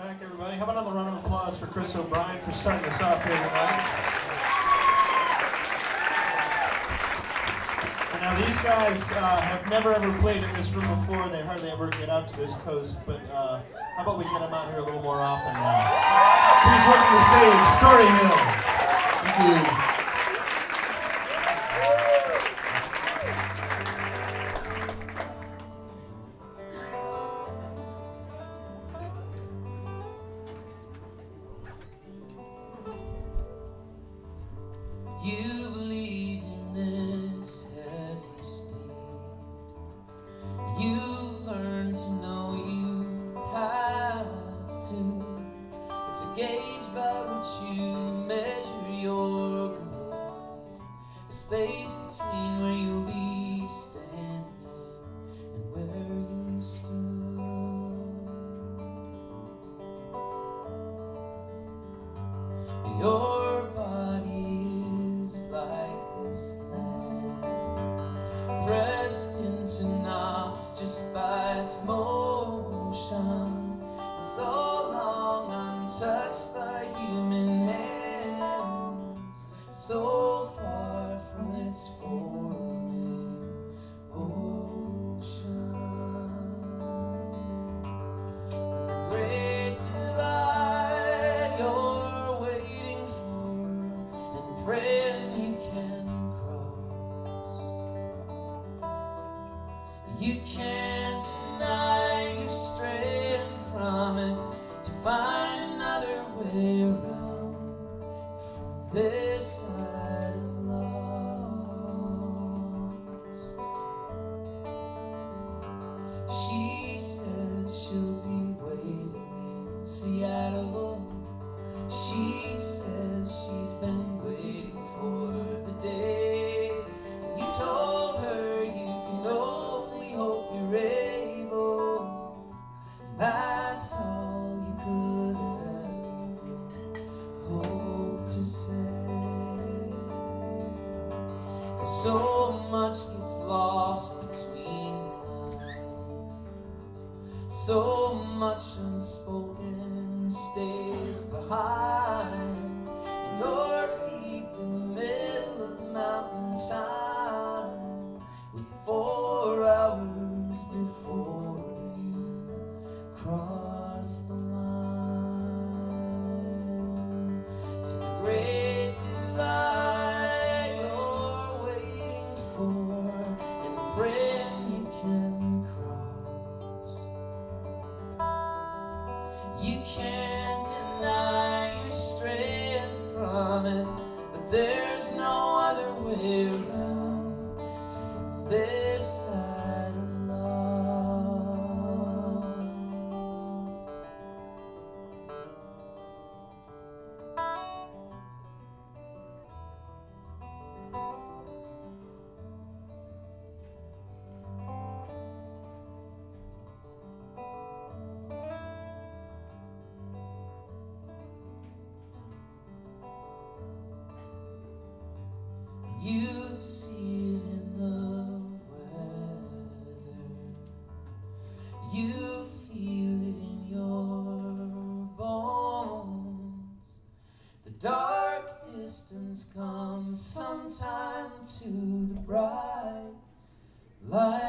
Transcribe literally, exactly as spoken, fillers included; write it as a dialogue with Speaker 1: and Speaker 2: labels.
Speaker 1: back, everybody. How about another round of applause for Chris O'Brien for starting us off here tonight? And now these guys uh, have never ever played in this room before. They hardly ever get out to this coast, but uh, how about we get them out here a little more often now? Please welcome to the stage, Story Hill. Thank you.
Speaker 2: You believe in this heavy speed. You've learned to know you have to. It's a gauge by which you measure your good. The space between where you'll be standing and where you stood. Your body like this land, pressed into knots just by its motion, and so long untouched by human hands, so far from its forming ocean. And the great divide you're waiting for and praying you can't deny you're straying from it to find another way around from this side of lost. She says she'll be waiting in Seattle. She says she's been waiting for the day you told her you can know hope you're able. That's all you could ever hope to say. 'Cause so much gets lost between the lines, so much unspoken stays behind, and you're deep in the middle of mountain time with four hours before you cross the line to the great divide you're waiting for and praying you can cross. You can't deny you're straying from it, but there's no other way around from this side of lost. You see it in the weather. You feel it in your bones. The dark distance comes sometime to the bright light.